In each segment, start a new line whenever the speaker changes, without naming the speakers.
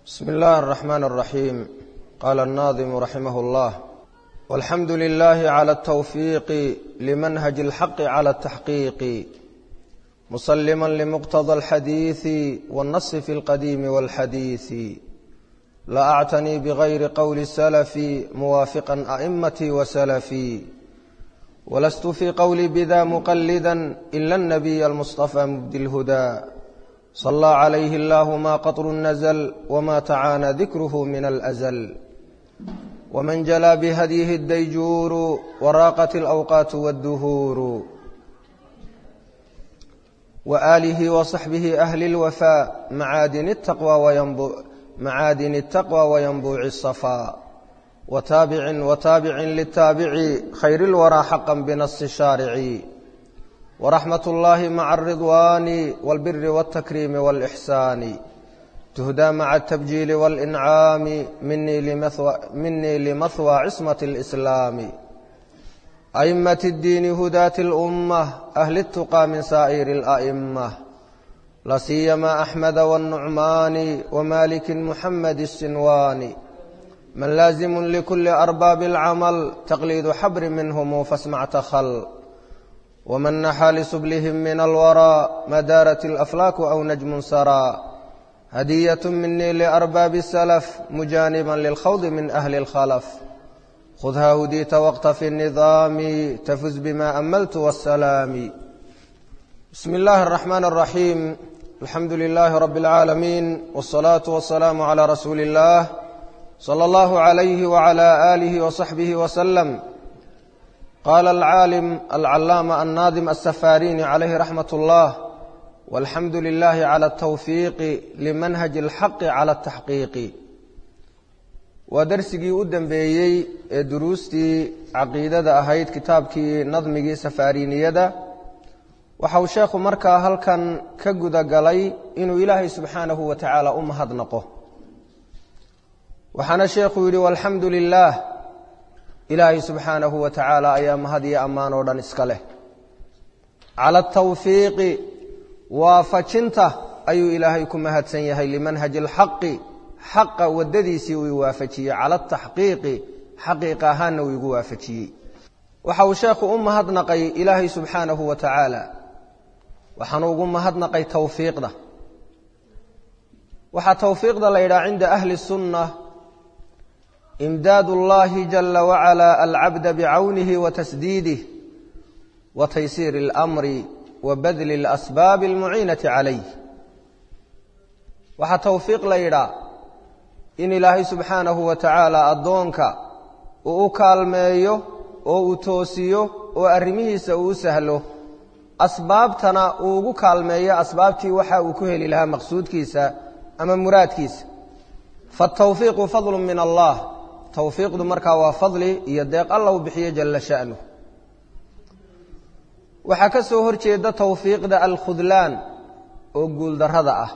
بسم الله الرحمن الرحيم. قال الناظم رحمه الله: والحمد لله على التوفيق لمنهج الحق على التحقيق، مسلما لمقتضى الحديث والنص في القديم والحديث، لا أعتني بغير قول السلف موافقا أئمتي وسلفي، ولست في قولي بذا مقلدا إلا النبي المصطفى مبدي الهدى، صلى عليه الله ما قطر نزل وما تعانى ذكره من الأزل، ومن جلى بهديه الديجور وراقت الأوقات والدهور، وآله وصحبه أهل الوفاء معادن التقوى وينبوع الصفاء، وتابع للتابع خير الورى حقا بنص الشارع، ورحمة الله مع الرضوان والبر والتكريم والإحسان، تهدى مع التبجيل والإنعام مني لمثوى عصمة الإسلام، أئمة الدين هداة الأمة أهل التقى من سائر الأئمة، لا سيما أحمد والنعمان ومالك محمد السنوان، من لازم لكل أرباب العمل تقليد حبر منهم فاسمع تخل، ومن نحى لسبلهم من الورى ما دارت الأفلاك أو نجم سرى، هدية مني لأرباب السلف مجانبا للخوض من أهل الخلف، خذها هديت وقت في النظام تفز بما أملت والسلام. بسم الله الرحمن الرحيم. الحمد لله رب العالمين، والصلاة والسلام على رسول الله صلى الله عليه وعلى آله وصحبه وسلم. قال العالم العلامة الناظم السفاريني عليه رحمة الله: والحمد لله على التوفيق لمنهج الحق على التحقيق. ودرسigii u dambeeyey ee duruustii caqiidada ahayd kitaabkii nadmigii safariniyada, waxa uu sheekhu markaa halkan ka guda galay inuu ilaahay subxaanahu wa tacaala u mahadnaqo. waxaana sheekhu yidhi: walxamdu lilaah, ilaahay subxaanahu wa tacaala ayaa mahad iyo ammaan oo dhan iska leh. cala atawfiiqi, waafajinta ayuu ilaahay ku mahadsan yahay limanhaji alxaqi, xaqa waddadiisii uu waafajiyey, cala ataxqiiqi, xaqiiqa ahaanna uu igu waafajiyey. waxa uu sheekhu u mahadnaqay ilaahay subxaanahu wa tacaala, waxaanu ugu mahadnaqay tawfiiqda. waxaa tawfiiqda la yidhaha cinda ahli sunna imdaad اllahi jala wacala alcabda bicawnihi watasdiidih wa taysiiri اlamri wa badli اlasbaabi almuciinati calayh. waxaa tawfiiq la yidhaa in ilaahay subxaanahu wa tacaala addoonka uu u kaalmeeyo oo uu toosiyo oo arrimihiisa uu u sahlo, asbaabtana uu ugu kaalmeeyo asbaabtii waxa uu ku heli lahaa maqsuudkiisa ama muraadkiisa. faatawfiiqu fadlu min allah, tawfiiqdu markaa waa fadli iyo deeq alla uu bixiyo jalla sha'nuh. waxaa ka soo hor jeeda tawfiiqda alkhudlaan oo guuldarrada ah.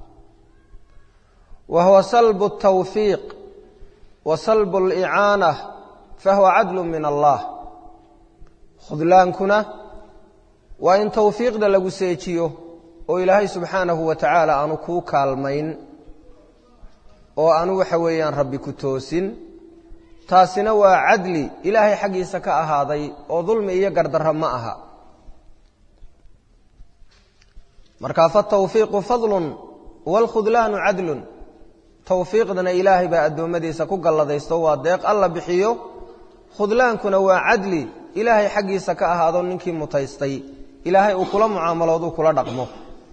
wa huwa salbu الtawfiiq wa salbu اlicaanah fahuwa cadlu min allah. khudlaankuna waa in tawfiiqda lagu seejiyo oo ilaahay subxaanahu wa tacaala aanu kuu kaalmayn oo aanu waxa weeyaan rabbi ku toosin. taasina waa cadli ilaahay xaggiisa ka ahaaday oo dulmi iyo gardarro ma aha. markaa fatawfiiqu fadlun waalkhudlaanu cadlun, tawfiiqdana ilaahay baa addoommadiisa ku galladaysto, waa deeq alla bixiyo. khudlaankuna waa cadli ilaahay xaggiisa ka ahaado ninkii mutaystay ilaahay uu kula mucaamalooduu kula dhaqmo.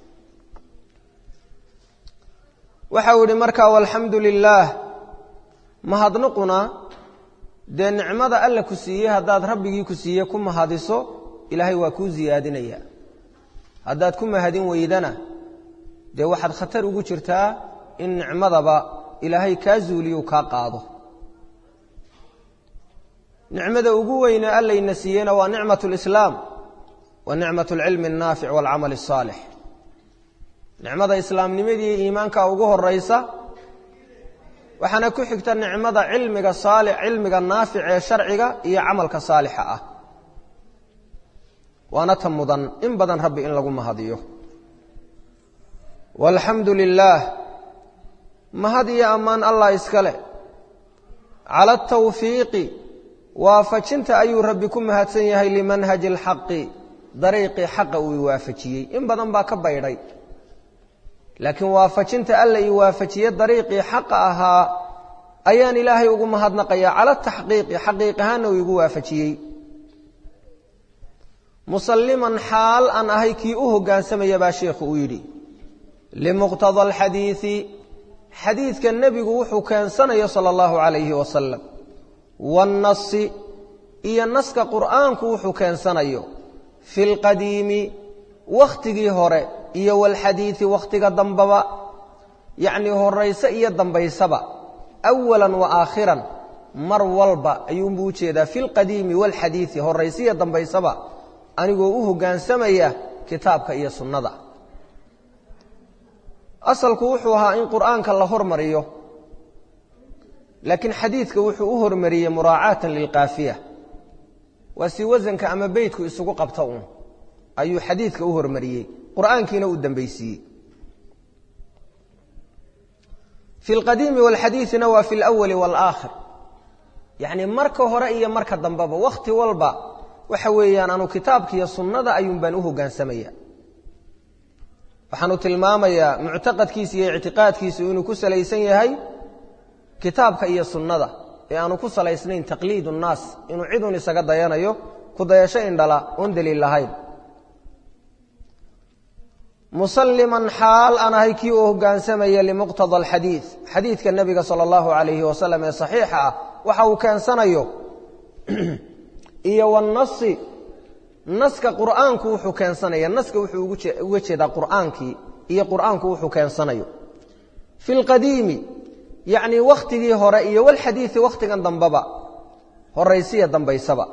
waxa uu yidhi markaa: walxamdu lilaah, mahadnaquna dee nicmada alla ku siiyey haddaad rabbigii ku siiye ku mahadiso, ilaahay waa kuu siyaadinaya. haddaad ku mahadin weydana dee waxaad khatar ugu jirtaa in nicmadaba ilaahay kaa zuuliyu kaa qaado. nicmada ugu weyne allayna siiyena waa nicmat lislaam wa nicmat alcilmi annaafic waalcamal asaalix. nicmada islaamnimadii iimaanka ugu horaysa, waxaana ku xigta nicmada cilmiga saalix, cilmiga naafic ee sharciga iyo camalka saalixa ah. waana ta mudan in badan rabbi in lagu mahadiyo. walxamdu lilaah, mahad iyo ammaan allah iska leh cala atawfiiqi waafajinta ayuu rabbi ku mahadsan yahay limanhaji alxaqi dariiqii xaqa uu waafajiyey in badan baa ka baydhay laakiin waafajinta alla ii waafajiyey dariiqii xaqa ahaa ayaan ilaahay ugu mahadnaqayaa cala taxqiiqi xaqiiqahaana uu igu waafajiyey musalliman xaal aan ahay kii u hoggaansamaya baa sheekhu uu yidhi limuqtada alxadiidi xadiidka nebigu wuxuu keensanayo sala allahu calayhi wasalam waannasi iyo naska qur'aanku wuxuu keensanayo fi lqadiimi wakhtigii hore iyo walxadiidi wakhtiga dambaba yacnii horayse iyo dambaysaba awalan wa aakhiran mar walba ayuunbuu u jeedaa fi lqadiimi walxadiidi horayse iyo dambaysaba anigoo u hoggaansamaya kitaabka iyo sunnada asalku wuxuu ahaa in qur'aanka la hormariyo laakiin xadiidka wuxuu u hormariyey muraacaatan lilqaafiya waa si wasanka ama beydku isugu qabta uun ayuu xadiidka u hormariyey qur'aankiina u dambaysiiyey fi lqadiimi walxadiidina waa fi lawali waalaakhir yacnii marka hore iyo marka dambeba wakhti walba waxa weeyaan anu kitaabka iyo sunnada ayuun baan u hoggaansamaya waxaanu tilmaamayaa muctaqadkiisa iyo ictiqaadkiisu inuu ku salaysan yahay kitaabka iyo sunnada ee aanu ku salaysnayn taqliidu nnaas inuu cidun isaga dayanayo ku dayasho indhala oon daliil lahayn musalliman xaal aan ahay kii uu hoggaansamaya limuqtada alxadiid xadiidka nebiga sala allahu calayhi wasalam ee saxiixa ah waxa uu keensanayo iyo wannasi naska qur'aanku wuxuu keensanaya naska wuxuu uga jeedaa qur'aankii iyo qur'aanku wuxuu keensanayo fi lqadiimi yacnii wakhtigii hore iyo walxadiidi wakhtigan dambeba horaysiya dambaysaba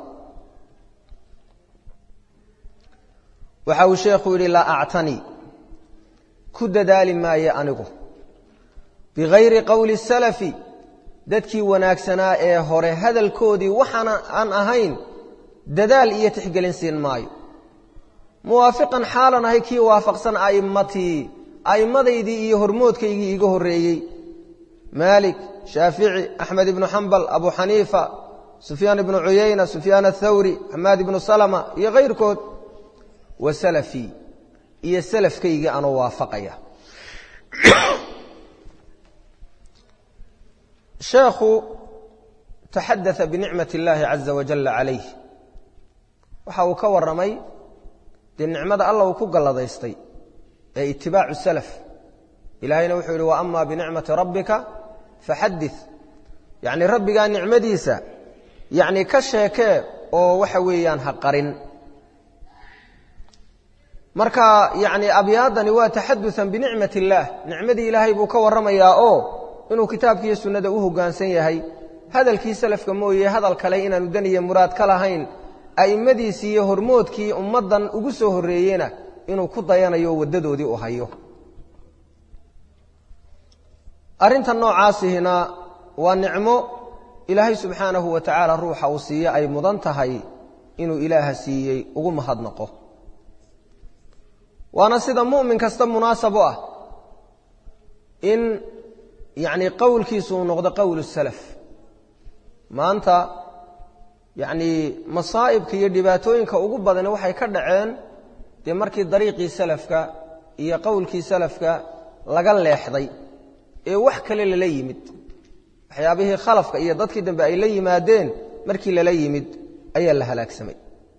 waxa uu sheekhu yidhi laa actanii ku dadaali maayo anigu bigayri qowli salafi dadkii wanaagsanaa ee hore hadalkoodii waxaana aan ahayn dadaal iyo tixgelin siin maayo muwaafiqan xaalan ahay kii waafaqsan a'immatii a'immadaydii iyo hormoodkaygii iiga horreeyey maalik shaafici axmed ibnu xambal abu xaniifa sufyaan ibnu cuyayna sufyaan athawri xamaad ibnu salama iyo kayrkood wa salafii iyo salafkaygii anoo waafaqaya sheekhu taxadaa binicmati اllaahi caza wajala calayh waxa uu ka warramay dee nicmada alla uu ku galladaystay ee itibaacu salaf ilaahayna wuxuu yidhi wa ama binicmati rabbika faxadid yacni rabbigaa nicmadiisa yacni ka sheekee oo waxa weeyaan ha qarin marka yacni abyaadani waa taxaduثan binicmati اllaah nicmadii ilaahay buu ka warramayaa oo inuu kitaabkiiyo sunnada u hoggaansan yahay hadalkii salafka mooye hadal kale inaanu dan iyo muraad ka lahayn a'immadiisii iyo hormoodkii ummaddan ugu soo horreeyeyna inuu ku dayanayo waddadoodii u hayo arrintan noocaasihina waa nicmo ilaahay subxaanahu wa tacaala ruuxa uu siiye ay mudan tahay inuu ilaaha siiyey ugu mahadnaqo waana sida mu'min kasta munaasab u ah in yacnii qowlkiisu uu noqdo qowlu salaf maanta yacnii masaa'ibka iyo dhibaatooyinka ugu badani waxay ka dhaceen dee markii dariiqii salafka iyo qowlkii salafka laga leexday ee wax kale lala yimid waxyaabihii khalafka iyo dadkii dambe ay la yimaadeen markii lala yimid ayaa la halaagsamay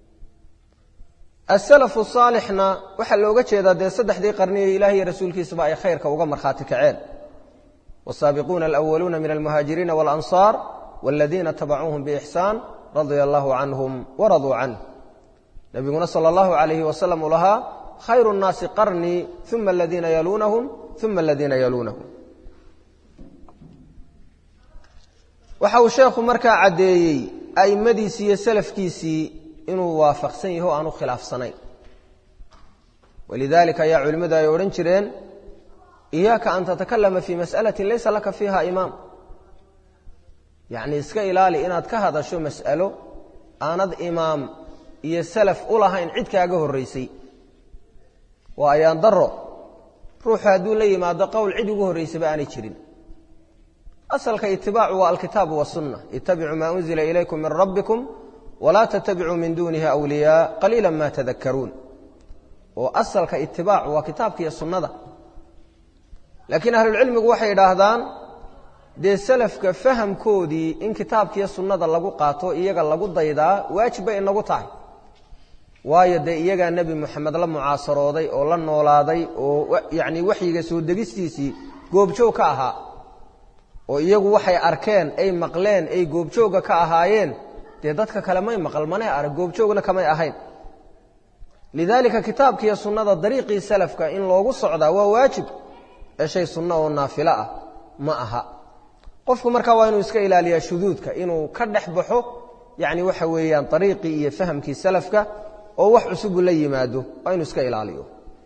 asalafu saalixna waxaa looga jeedaa dee saddexdii qarni ee ilaah iyo rasuulkiisaba ay khayrka uga markhaati kaceen والسابقون الأولون من المهاجرين والأنصار والذين اتبعوهم بإحسان رضي الله عنهم ورضوا عنه نبينا صلى الله عليه وسلم لها خير الناس قرني ثم الذين يلونهم ثم الذين يلونهم وحاو شيخ مركا عديي أي مديسي سلف كيسي إنه وافق سنه أنه خلاف سنين ولذلك يا علماء يورنشرين إياك أن تتكلم في مسألة ليس لك فيها إمام يعني اسكا إلالي إناد كهذا شو مسأله آناد إمام يسلف أولها إن عدك أقه الرئيسي وأيان ضره روح هدو لي ما دا قول عدو الرئيسي بأني تشرين asalka itibaacu waa alkitaabu wasunna ittabicu maa unzila ilaykum min rabbikum walaa tattabicuu min duunihi awliyaa qaliila ma tadakkaruun oo asalka itibaacu waa kitaabka iyo sunnada laakiin ahlulcilmigu waxay idhaahdaan dee salafka fahamkoodii in kitaabka iyo sunnada lagu qaato iyaga lagu daydaa waajib bay inagu tahay waayo dee iyagaa nebi moxamed la mucaasarooday oo la noolaaday oo yacni waxyiga soo degistiisii goobjoog ka ahaa oo iyagu waxay arkeen ay maqleen ay goobjoogga ka ahaayeen dee dadka kale may maqal manay arag goobjoogna kamay ahayn lidaalika kitaabka iyo sunnada dariiqii salafka in loogu socdaa waa waajib ee shay sunno oo naafilo ah ma aha qofku markaa waa inuu iska ilaaliyaa shuduudka inuu ka dhex baxo yacni waxa weeyaan dariiqii iyo fahamkii salafka oo wax cusubu la yimaado waa inuu iska ilaaliyo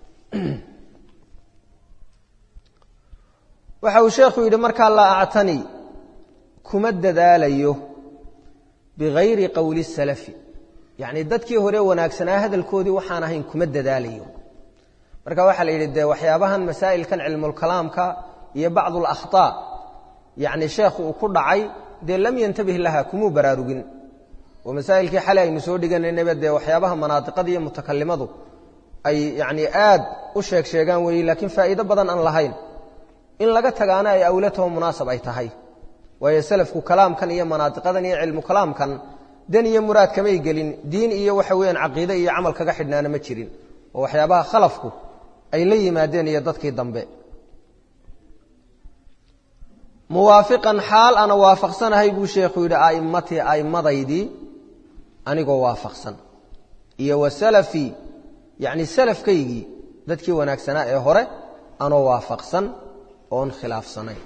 waxa uu sheekhu yidhi markaa laa actani kuma dadaalayo bigayri qowli salafi yacni dadkii hore wanaagsanaa hadalkoodii waxaan ahayn kuma dadaalayo marka waxaa la yidhi dee waxyaabahan masaa'ilkan cilmulkalaamka iyo bacdu alakhtaa yacni sheekhu uu ku dhacay dee lam yantabih laha kumuu baraarugin oo masaa'ilkii xalay aynu soo dhiganaynaba dee waxyaabaha manaadiqada iyo mutakalimadu ay yacni aad u sheegaan weeye laakiin faa'iido badan aan lahayn in laga tagaana ay awlataho munaasab ay tahay waayo salafku kalaamkan iyo manaadiqadan iyo cilmu kalaamkan dan iyo muraad kamay gelin diin iyo waxa weeyaan caqiide iyo camal kaga xidhnaana ma jirin oo waxyaabaha khalafku ay la yimaadeen iyo dadkii dambe muwaafiqan xaal ana waafaqsanahay buu sheekhu yidhi a'immatii a'immadaydii anigoo waafaqsan iyo wa salafii yacni salafkaygii dadkii wanaagsanaa ee hore anoo waafaqsan oon khilaafsanayn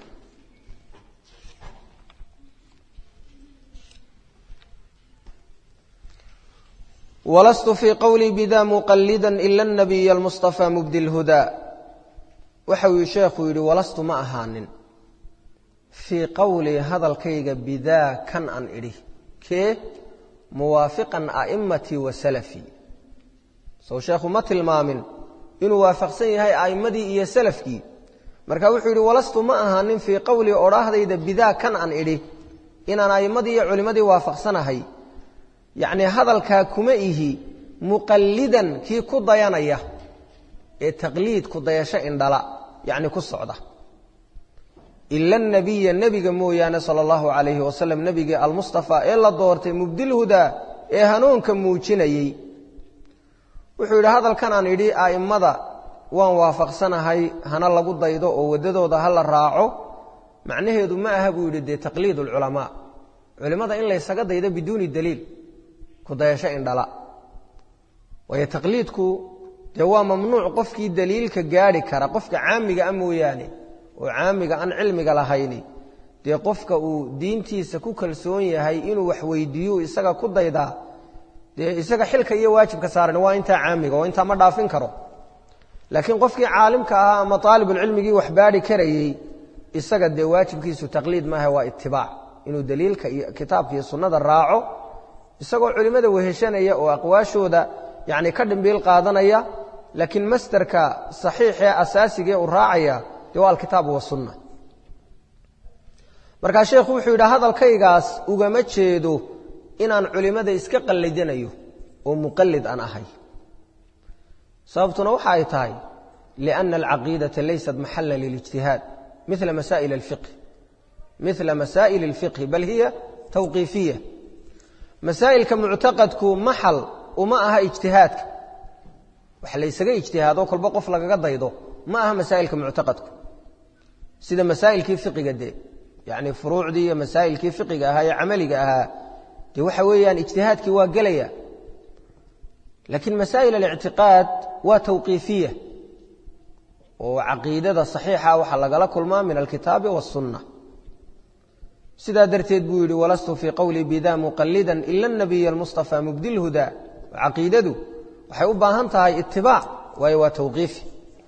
walastu fii qowlii bidaa muqallidan ila anabiya almustafaa mubdi lhudaa waxa uu sheekhu yidhi walastu ma ahaanin fii qowlii hadalkayga bidaa kan an idhi kee muwaafiqan a'immatii wa salafii sow sheekhu ma tilmaamin inuu waafaqsan yahay a'immadii iyo salafkii marka wuxuu yidhi walastu ma ahaanin fii qowlii odhaahdayda bidaa kan an idhi inaan a'immadii iyo culimmadii waafaqsanahay yacni hadalkaa kuma ihi muqallidan kii ku dayanaya ee taqliid ku dayasho indhala yacni ku socda ila anabiya nebiga mooyaane sala allahu calayhi wasalam nebigii almustafaa ee la doortay mubdilhudaa ee hanuunka muujinayey wuxuu yidhi hadalkan aan idhi a'immada waan waafaqsanahay hana lagu daydo oo waddadooda ha la raaco macnaheedu ma aha buu yidhi dee taqliid alculamaa culimmada in laysaga daydo biduuni daliil ku dayasho indhala waayo taqliidku dee waa mamnuuc qofkii daliilka gaadhi kara qofka caamiga ah mooyaane oo caamiga aan cilmiga lahayni dee qofka uu diintiisa ku kalsoon yahay inuu wax weydiiyo isaga ku daydaa dee isaga xilka iyo waajibka saaran waa intaa caamiga oo intaa ma dhaafin karo laakiin qofkii caalimka ahaa ama aalibulcilmigii wax baadhi karayey isaga dee waajibkiisu taqliid maaha waa itibaac inuu daliilka iyo kitaabka iyo sunnada raaco isagoo culimmada weheshanaya oo aqwaashooda yacni ka dhimbiil qaadanaya laakiin masdarka saxiixee asaasigee uu raacaya dee waa alkitaabu wasunna markaa sheekhu wuxuu yidhi hadalkaygaas ugama jeedo inaan culimmada iska qallidanayo oo muqallid aan ahay sababtuna waxa ay tahay lianna alcaqiidata laysat maxallan lilijtihaad mila masaa'il alfiqhi bal hiya tawqiifiya masaa'ilka muctaqadku maxal uma aha ijtihaadka wax laysaga ijtihaado kolba qof lagaga daydo ma aha masaa'ilka muctaqadku sida masaa'ilkii fiqiga dee yacni furuucdii iyo masaa'ilkii fiqiga ahaa ee camaliga ahaa dee waxa weeyaan ijtihaadkii waa gelaya laakiin masaa'il alictiqaad waa tawqiifiya oo caqiidada saxiixa waxaa lagala kulmaa min alkitaabi waاsunna sidaa darteed buu yidhi walastu fii qowlii bidaa muqallidan ila anabiya almustafaa mubdi lhudaa caqiidadu waxay u baahan tahay itibaac waayo waa tawqiifi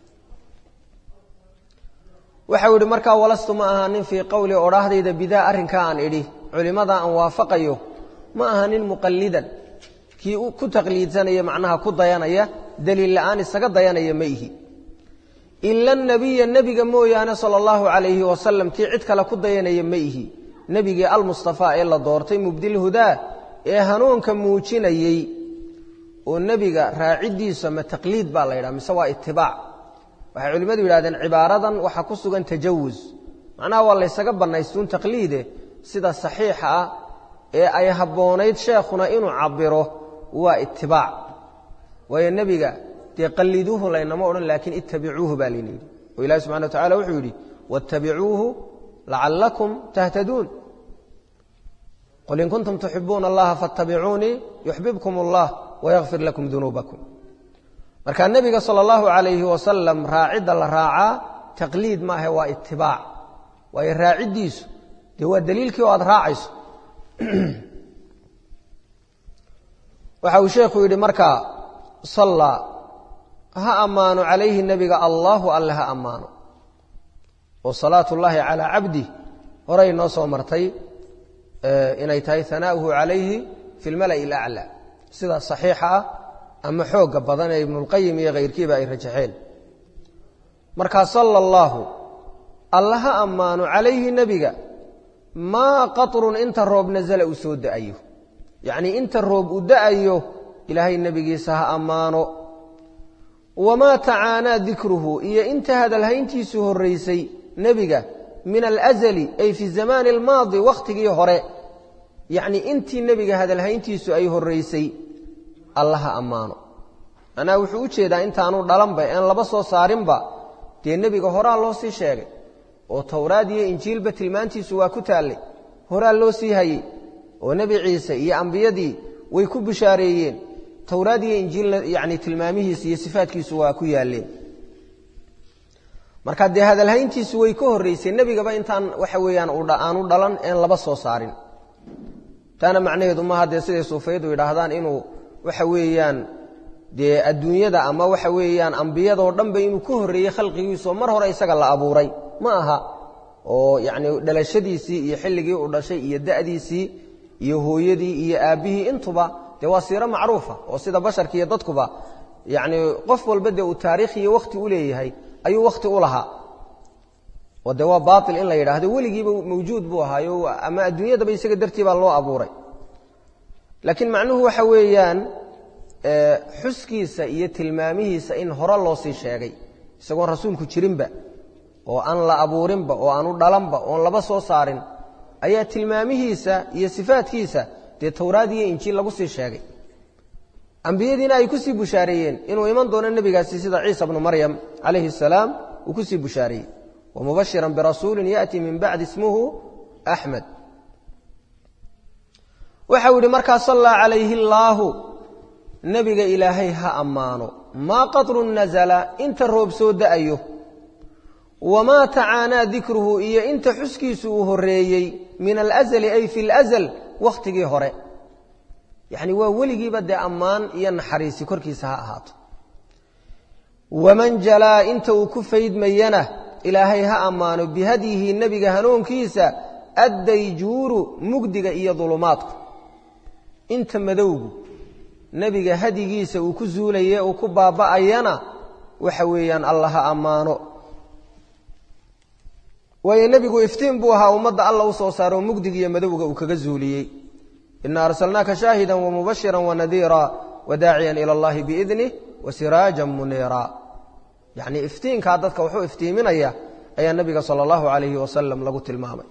waxau yidhi markaa walastu ma ahaanin fii qowlii odhaahdayda bidaa arrinkaa aan idhi culimmada aan waafaqayo ma ahanin muqallidan kii ku taqliidsanaya macnaha ku dayanaya daliil la'aan isaga dayanaya ma ihi ila nabiya nabiga mooyaane sala allahu calayhi wasalam kii cid kale ku dayanaya ma ihi nebigii almustafaa ee la doortay mubdil hudaa ee hanuunka muujinayey oo nebiga raaciddiisa ma taqliid baa la yidhaha mise waa itibaac waxay culimmadu yidhahdeen cibaaradan waxaa ku sugan tajawus macnaha waa laysaga bannaystuun taqliide sida saxiixa ah ee ay habboonayd sheekhuna inuu cabiro waa itibaac waayo nebiga dee qalliduuhu laynama odhan laakiin ittabicuuhu baa layna yidhi oo ilahi subxana wa tacala wuxuu yidhi waاttabicuuhu lacallakum tahtaduun qul in kuntum tuxibuuna allaha faاttabicuunii yuxbibkum allah wayakfir lakum dunuubakum marka nebiga sala allahu calayhi wasalam raacidda la raacaa taqliid maahe waa itibaac waayo raaciddiisu dee waa daliilkii oo aad raacayso waxa uu sheekhu yidhi markaa sallaa ha ammaano calayhi nebiga allahu alle ha ammaano oo salaatu ullaahi calaa cabdih horay noo soo martay inay tahay hanaa'uhu calayhi fi lmala'i alaclaa sidaa saxiixa ah ama xoogga badan ee ibnulqayim iyo kayrkiiba ay rajaxeen markaa sala allaahu alla ha ammaano calayhi nebiga maa qatrun inta roob nasala uu soo da'ayo yacnii inta roob uu da'ayo ilaahay nebigiisa ha ammaano wamaa tacaanaa dikruhu iyo inta hadalhayntiisu horraysay nebiga min alazali ay fi zamaani almaadi wakhtigii hore yacnii intii nebiga hadalhayntiisu ay horraysay alla ha ammaano anaa wuxuu u jeedaa intaanu dhalanba een laba soo saarinba dee nebiga horaa loo sii sheegay oo towraad iyo injiilba tilmaantiisu waa ku taallay horaa loo sii hayey oo nebi ciise iyo ambiyadii way ku bishaareeyeen towraad iyo injiilna yacni tilmaamihiisa iyo sifaadkiisu waa ku yaalleen marka dee hadalhayntiisu way ka horraysay nebigaba intaan waxa weeyaan aanu dhalan een laba soo saarin taana macnaheedu maaha dee siday suufayadu yidhaahdaan inuu waxa weeyaan dee adduunyada ama waxa weeyaan ambiyadoo dhanba inuu ka horreeyey khalqigiisaoo mar hore isaga la abuuray ma aha oo yacni dhalashadiisii iyo xilligii uu dhashay iyo da'diisii iyo hooyadii iyo aabbihii intuba dee waa siiro macruufa oo sida basharka iyo dadkuba yacni qof walba dee uu taariikh iyo wakhti u leeyahay ayuu wakhti u lahaa oo dee waa baatil in la yidhaahdo weligiiba mawjuud buu ahaayo ama adduunyadaba isaga dartii baa loo abuuray laakiin macnuhu waxa weeyaan xuskiisa iyo tilmaamihiisa in hore loo sii sheegay isagoon rasuulku jirinba oo aan la abuurinba oo aanu dhalanba oon laba soo saarin ayaa tilmaamihiisa iyo sifaadkiisa dee towraad iyo injiil lagu sii sheegay ambiyadiina ay ku sii bushaareeyeen inuu iman doono nebigaasi sida ciisa bnu maryam calayhi asalaam uu ku sii bushaareeyey wamubashiran birasuulin ya'tii min bacdi ismuhu axmed waxau yidhi markaa sallaa calayhi allaahu nebiga ilaahay ha ammaano maa qatrun nasala inta roob soo da'ayo wamaa tacaanaa dikruhu iyo inta xuskiisu uu horreeyey min alazali ay fi alazal wakhtigii hore yacni waa weligiiba dee ammaan iyo naxariisi korkiisa ha ahaato waman jalaa inta uu ku faydmayana ilaahay ha ammaano bihadyihi nebiga hanuunkiisa addayjuuru mugdiga iyo dulumaadku inta madowgu nebiga hadyigiisa uu ku zuulaye uu ku baaba'ayana waxa weeyaan alla ha ammaano waayo nebigu iftiin buu ahaa ummadda alla u soo saaro mugdiga iyo madowga uu kaga zuuliyey ina arsalnaaka shaahidan wamubashiran wanadiira wadaaciyan ila allahi biidnih wasiraajan muniira yacnii iftiinkaa dadka wuxuu iftiiminaya ayaa nebiga sala allahu calayhi wasalam lagu tilmaamay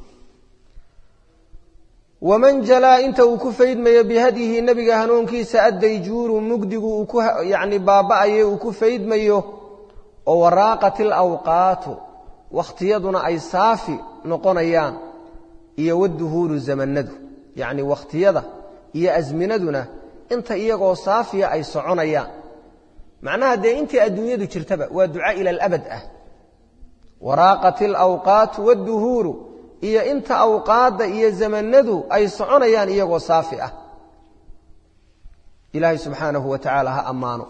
waman jalaa inta uu ku faydmayo bihadyihi nebiga hanuunkiisa addayjuuru mugdigu uu ku yacni baaba'aye uu ku faydmayo oo waraaqat alawqaatu wakhtiyaduna ay saafi noqonayaan iyo waduhuuru zamanadu yacni wakhtiyada iyo asminaduna inta iyagoo saafiya ay soconayaan macnaha dee intii adduunyadu jirtaba waa duca ila alabad ah waraaqat alawqaatu waduhuuru iyo inta awqaadda iyo zamanadu ay soconayaan iyagoo saafi ah ilaahay subxaanahu wa tacaala ha ammaano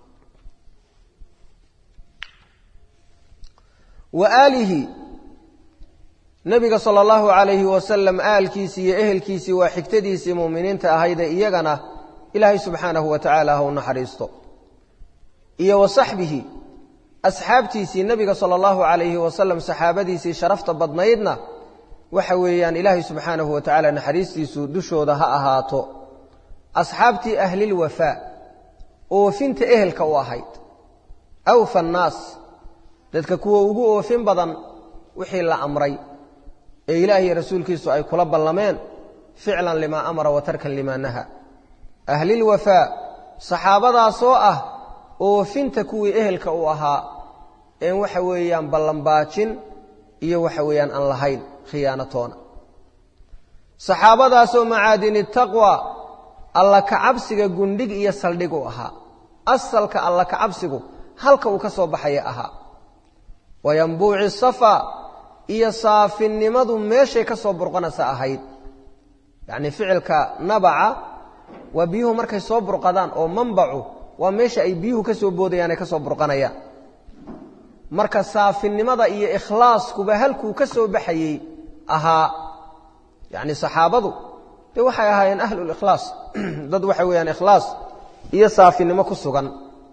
wa aalihi nebiga sala allahu calayhi wasalam aalkiisii iyo ehelkiisii waa xigtadiisii mu'miniinta ahaydee iyagana ilaahay subxaanahu wa tacaala ha u naxariisto iyo wa saxbihi asxaabtiisii nabiga sallallahu alayhi wasallam saxaabadiisii sharafta badnaydna waxa weeyaan ilaahay subxaanahu wa tacaala naxariistiisu dushooda ha ahaato asxaabtii ahlil wafaa oofinta ehelka u ahayd awfa annaas dadka kuwa ugu oofin badan wixii la amray ee ilaahay rasuulkiisu ay kula ballameen ficlan limaa amara wa tarkan limaa naha ahlil wafaa saxaabadaasoo ah oofinta kuwii ehelka u ahaa een waxa weeyaan ballanbaajin iyo waxa weeyaan aan lahayn khiyaanatoona saxaabadaasoo macaadini taqwa alla ka cabsiga gundhig iyo saldhig u ahaa asalka alla ka cabsigu halka uu ka soo baxaya ahaa wayanbuuci safa iyo saafinimadu meeshay ka soo burqanaysa ahayd yacni ficilka nabaca waa biyuhu markay soo burqadaan oo manbacu waa meesha ay biyuhu ka soo boodayaan ay ka soo burqanayaan marka saafinimada iyo ikhlaaskuba halkuu ka soo baxayey ahaa yacni saxaabadu dee waxay ahaayeen ahlulikhlaas dad waxa weeyaan ikhlaas iyo saafinimo ku sugan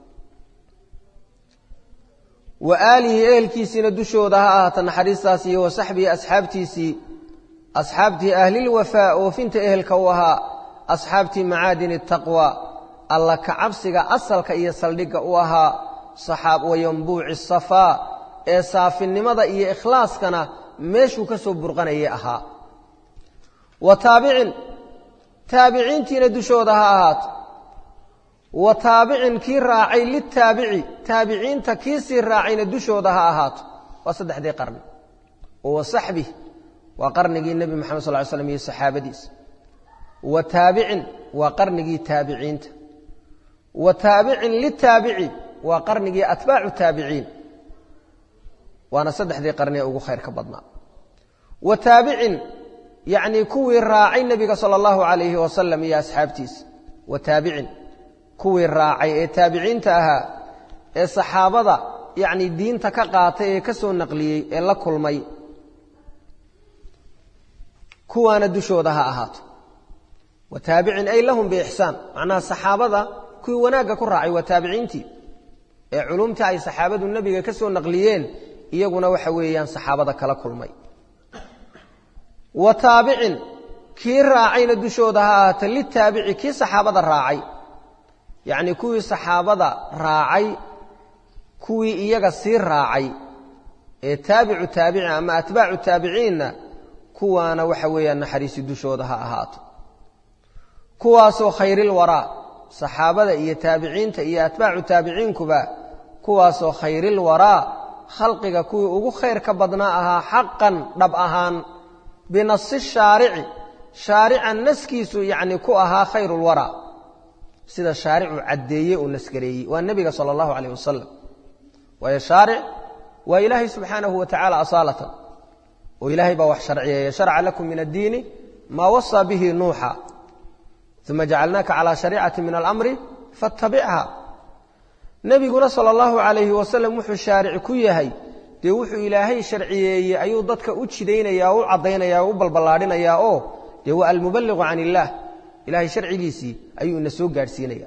wa aalihi ehelkiisiina dushooda ha ahaata naxariistaas iyo wa saxbihi asxaabtiisii asxaabtii ahlilwafaa oofinta ehelka u ahaa asxaabtii macaadini taqwa alla ka cabsiga asalka iyo saldhigga u ahaa wayanbuuci safaa ee saafinimada iyo ikhlaaskana meeshuu ka soo burqanayay ahaa wa taabicin taabiciintiina dushooda ha ahaato wa taabicin kii raacay litaabici taabiciinta kii sii raacayna dushooda ha ahaato waa saddexdii qarni oo wa saxbih waa qarnigii nebi moxamed sal ly slam iyo saxaabadiisa wa taabicin waa qarnigii taabiciinta wa taabicin litaabici waa qarnigii atbaacu taabiciin waana saddexdii qarniee ugu khayrka badnaa wa taabicin yacnii kuwii raacay nebiga sala allahu calayhi wasalam iyo asxaabtiisa wa taabicin kuwii raacay ee taabiciinta ahaa ee saxaabada yacnii diinta ka qaatay ee ka soo naqliyey ee la kulmay kuwaana dushooda ha ahaato wa taabicin ay lahum biixsaan macnaha saxaabada kuwii wanaagga ku raacay waa taabiciintii ee culumtii ay saxaabadu nebiga ka soo naqliyeen iyaguna waxa weeyaan saxaabada kala kulmay wa taabicin kii raacayna dushooda ha ahaata litaabici kii saxaabada raacay yacnii kuwii saxaabada raacay kuwii iyaga sii raacay ee taabicu taabici ama atbaacu taabiciinna kuwaana waxa weeyaan naxariisi dushooda ha ahaato kuwaasoo khayril waraa saxaabada iyo taabiciinta iyo atbaacu taabiciinkuba kuwaasoo khayril waraa khalqiga kuwii ugu khayr ka badnaa ahaa xaqan dhab ahaan binasi shaarici shaarica naskiisu yacni ku ahaa khayrulwaraa sida shaaricu caddeeye uu nasgareeyey waa nebiga sala allahu calayh wasalam waayo shaaric waa ilaahay subxaanahu wa tacaala asaalatan oo ilaahay baa wax sharciyeeya sharca lakum min addiini maa wasaa bihi nuuxa uma jacalnaaka calaa shariicati min alamri faattabichaa nebiguna sala allahu calayhi wasalam wuxuu shaaric ku yahay dee wuxuu ilaahay sharciyeeyey ayuu dadka u jidaynayaa o u caddaynayaa o u balballaadhinayaa oo dee waa almuballiqu can illaah ilahay sharcigiisii ayuu ina soo gaadhsiinaya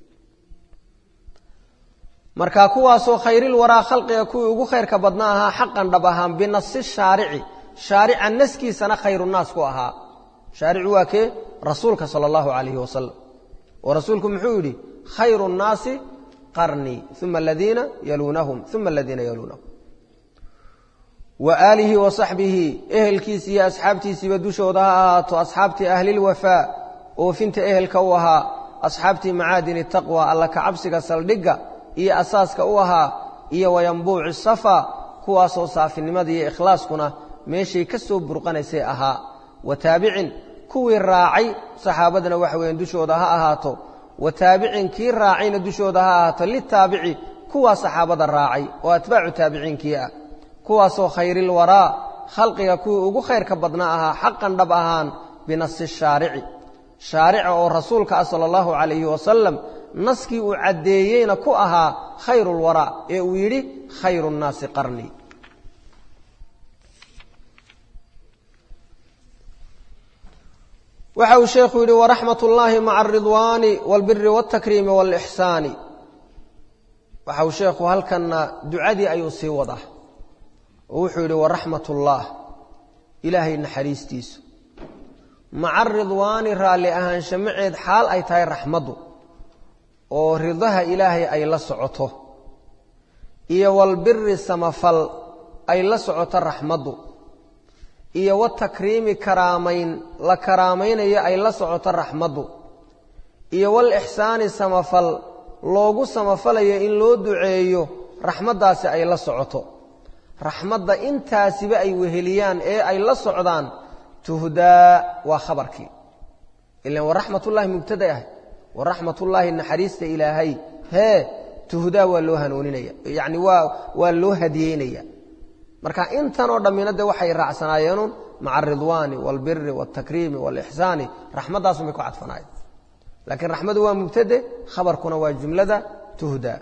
marka kuwaasoo khayril waraa khalqiga kuwii ugu khayrka badna ahaa xaqan dhab ahaan binasi shaarici shaarica naskiisana khayrunaas ku ahaa shaaricu waa kee rasuulka sala allahu calayhi wasalam oo rasuulku muxuu yidhi khayru nnaasi qarnii uma aladiina yaluunahum uma aladiina yaluunahum wa aalihi wa saxbihi ehelkiisi iyo asxaabtiisiiba dushooda ha ahaato asxaabtii ahlilwafaa oofinta ehelka u ahaa asxaabtii macaadini taqwa alla ka cabsiga saldhigga iyo asaaska u ahaa iyo wayanbuuci safa kuwaasoo saafinimada iyo ikhlaaskuna meeshay ka soo burqanaysay ahaa wa taabicin kuwii raacay saxaabadana waxa weeyaan dushooda ha ahaato wa taabicin kii raacayna dushooda ha ahaato litaabici kuwaa saxaabada raacay oo atbaacu taabiciinkii ah kuwaasoo khayril waraa khalqiga kuwii ugu khayrka badnaa ahaa xaqan dhab ahaan binasi shaarici shaarica oo rasuulka ah sala allahu calayhi wasalam naskii uu caddeeyeyna ku ahaa khayrulwaraa ee uu yidhi khayru nnaasi qarnii waxa uu sheekhu yidhi waraxmat ullaahi maca aridwaani wاlbiri wاltakriimi wاlixsaani waxa uu sheekhu halkana ducadii ayuu sii wadaa oo wuxuu yidhi waraxmatullah ilaahay naxariistiisu maca ridwaani raalli ahaansha maceed xaal ay tahay raxmaddu oo ridaha ilaahay ay la socoto iyo walbiri samafal ay la socoto raxmaddu iyo watakriimi karaamayn la karaamaynayo ay la socoto raxmaddu iyo walixsaani samafal loogu samafalayo in loo duceeyo raxmaddaasi ay la socoto raxmadda intaasiba ay weheliyaan ee ay la socdaan tuhdaa waa khabarkii ilan waraxmatullaahi mubtada ah waraxmatullaahi naxariista ilaahay hee tuhdaa waa loo hanuuninaya yacni waa loo hadiyeynaya marka intan oo dhammina dee waxay raacsanaayeenun maca aridwaani waalbiri waaltakriimi waalixsaani raxmaddaasun bay ku cadfanaayeen laakiin raxmadu waa mubtade khabarkuna waa jumlada tuhdaa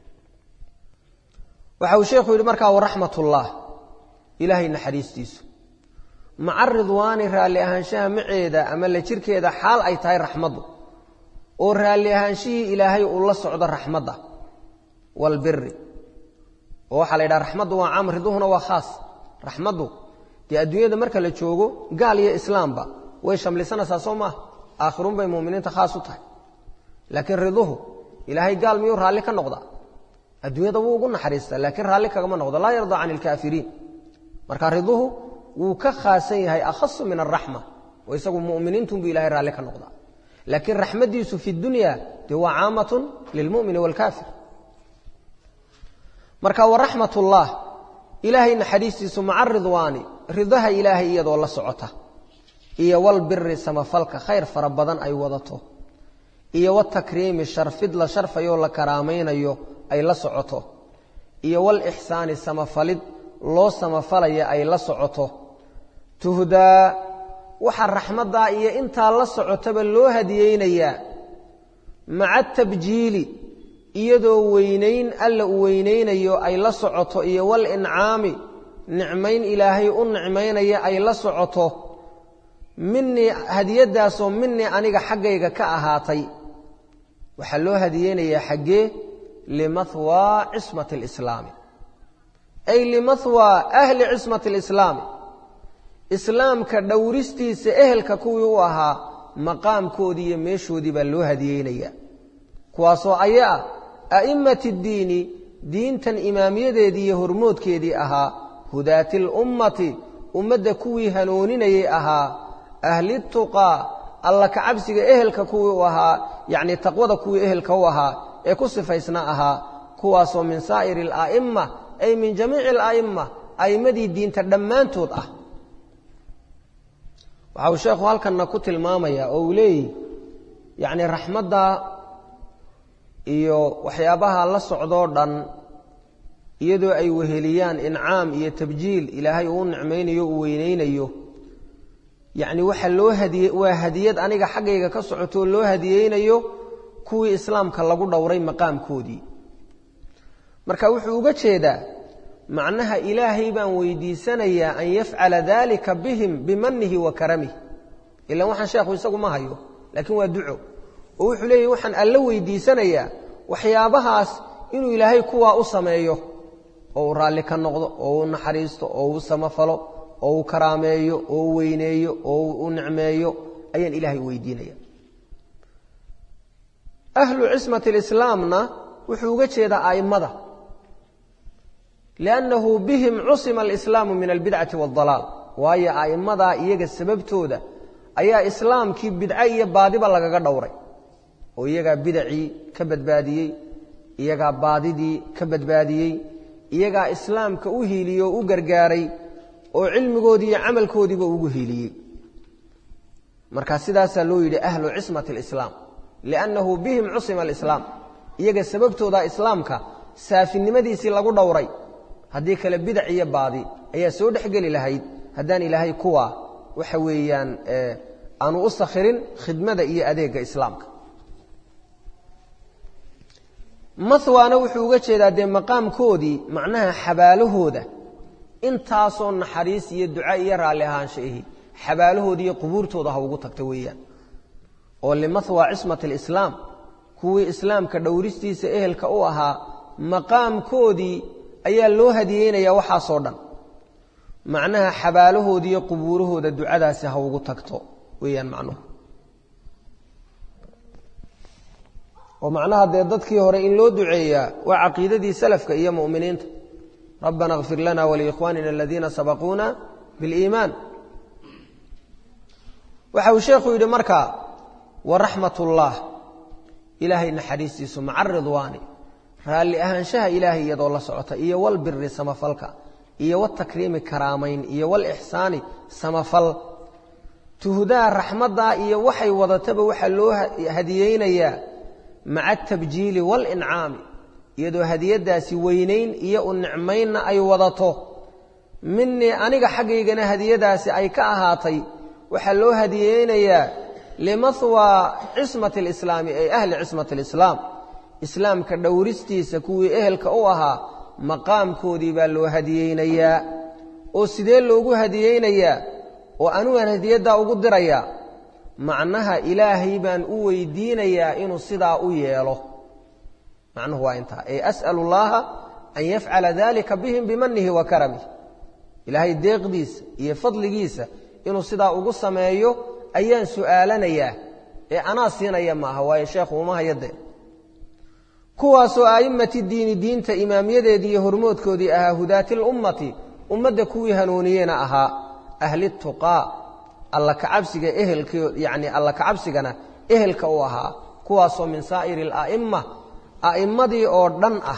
waxa uu sheekhu yidhi markaa waraxmatullah ilaahay naxariistiisu maca ridwaani raalli ahaanshaha maceeda ama la jirkeeda xaal ay tahay raxmaddu oo raalli ahaanshihii ilaahay uu la socdo raxmadda waalbiri oo waxaa la yidhaha raxmaddu waa caam riduhuna waa khaas raxmaddu dee adduunyada marka la joogo gaal iyo islaamba way shamlisanaysaa soo maaha aakhiruun bay muuminiinta khaas u tahay laakiin riduhu ilaahay gaal miyuu raalli ka noqdaa adduunyada wuu ugu naxariistaa laakiin raalli kagama noqdo laa yardaa cani ilkaafiriin marka riduhu wuu ka khaasan yahay akhasu min araxma oo isagu mu'miniintunbuu ilahay raalli ka noqdaa laakiin raxmaddiisu fi dunya dee waa caamatun lilmu'mini waalkaafir marka waraxmatullah ilaahay naxariistiisu maca ridwaani ridaha ilaahay iyadoo la socota iyo walbiri samafalka khayr fara badan ay wadato iyo watakriimi sharfid la sharfayo la karaamaynayo ay la socoto iyo walixsaani samafalid loo samafalaya ay la socoto tuhdaa waxa raxmaddaa iyo intaa la socotaba loo hadiyeynayaa maca tabjiili iyadoo weynayn alla u weynaynayo ay la socoto iyo walincaami nicmayn ilaahay u nicmaynaya ay la socoto minii hadiyadaasoo minii aniga xaggayga ka ahaatay waxaa loo hadiyeynayaa xaggee limathwaa cismati alislaami ay limathwaa ahli cismati alislaami islaamka dhowristiisa ehelka kuwii u ahaa maqaamkoodii iyo meeshoodii baa loo hadiyeynayaa kuwaasoo ayaa a'immati ddiini diintan imaamiyadeedii iyo hormoodkeedii ahaa hudaati lummati ummadda kuwii hanuuninayay ahaa ahlituqaa alla ka cabsiga ehelka kuwii u ahaa yacnii taqwada kuwii ehelka u ahaa ee ku sifaysna ahaa kuwaasoo min saa'iri ala'imma ay min jamiici ala'imma a'immadii diinta dhammaantood ah waxa uu sheekhu halkanna ku tilmaamayaa oo uu leeyihi yacnii raxmadda iyo waxyaabaha la socdoo dhan iyadoo ay weheliyaan incaam iyo tabjiil ilaahay uu nicmaynayo uu weynaynayo yacni waxa loo waa hadiyad aniga xaggayga ka socotoo loo hadiyeynayo kuwii islaamka lagu dhowray maqaamkoodii marka wuxuu uga jeedaa macnaha ilaahay baan weydiisanayaa an yafcala dalika bihim bimanihi wa karamihi ilaan waxaan sheekhu isagu ma hayo laakiin waa duco oo wuxuu leeyahy waxaan alla weydiisanayaa waxyaabahaas inuu ilaahay kuwaa u sameeyo oo uu raalli ka noqdo oo u naxariisto oo uu samafalo oo uu karaameeyo oo uu weyneeyo oo uu nicmeeyo ayaan ilaahay weydiinaya ahlu cismati alislaamna wuxuu uga jeedaa a'immada liannahu bihim cusima alislaamu min albidcati waaldalaal waayo a'immadaa iyaga sababtooda ayaa islaamkii bidco iyo baadiba lagaga dhowray oo iyagaa bidacii ka badbaadiyey iyagaa baadidii ka badbaadiyey iyagaa islaamka u hiiliyey oo u gargaaray oo cilmigoodii iyo camalkoodiiba ugu hiiliyey marka sidaasaa loo yidhi ahlu cismati alislaam liannahu bihim cusima alislaam iyaga sababtooda islaamka saafinimadiisii lagu dhowray haddii kale bidac iyo baadi ayaa soo dhexgeli lahayd haddaan ilaahay kuwa waxa weeyaan aanu u sakhirin khidmada iyo adeegga islaamka mathwaana wuxuu uga jeedaa dee maqaamkoodii macnaha xabaalahooda intaasoo naxariis iyo duca iyo raalli ahaansha ahi xabaalahoodii iyo qubuurtooda ha ugu tagta weeyaan oo limathwaa cismati alislaam kuwii islaamka dhowristiisa ehelka u ahaa maqaamkoodii ayaa loo hadiyeynaya waxaasoo dhan macnaha xabaalahoodii iyo qubuurahooda ducadaasi ha ugu tagto weeyaan macnuhu oo macnaha dee dadkii hore in loo duceeyaa waa caqiidadii salafka iyo mu'miniinta rabbana اغfir lana waliikhwanina aladiina sabaquuna biاliimaan waxa uu sheekhu yidhi markaa waraxmat ullah ilaahay naxariistiisu maca ridwaani raalli ahaanshaha ilaahay iyadoo la socota iyo walbiri samafalka iyo watakriimi karaamayn iyo walixsaani samafal tuhdaa raxmaddaa iyo waxay wadataba waxaa loo hadiyeynayaa maca atabjiili waalincaami iyadoo hadiyadaasi weynayn iyo u nicmaynna ay wadato minii aniga xaggaygana hadiyadaasi ay ka ahaatay waxaa loo hadiyeynayaa limahwa cismati alislaami ay ahli cismati alislaam islaamka dhowristiisa kuwii ehelka u ahaa maqaamkoodii baa loo hadiyeynayaa oo sidee loogu hadiyeynayaa oo anugaan hadiyaddaa ugu dirayaa macnaha ilaahay baan u weydiinayaa inuu sidaa u yeelo macnuhu waa intaa ay as'alu llaha an yafcala dalika bihim bimanihi wa karamihi ilaahay deeqdiisa iyo fadligiisa inuu sidaa ugu sameeyo ayaan su'aalanayaa ee anaa siinaya maaha waayo sheekhu uma hayade kuwaasoo a'immati diini diinta imaamiyadeedii iyo hormoodkoodii ahaa hudaati lummati ummadda kuwii hanuuniyena ahaa ahli tuqaa alla kacabsiga ehelkii yani alla kacabsigana ehelka u ahaa kuwaasoo min saa'iri ala'imma a'immadii oo dhan ah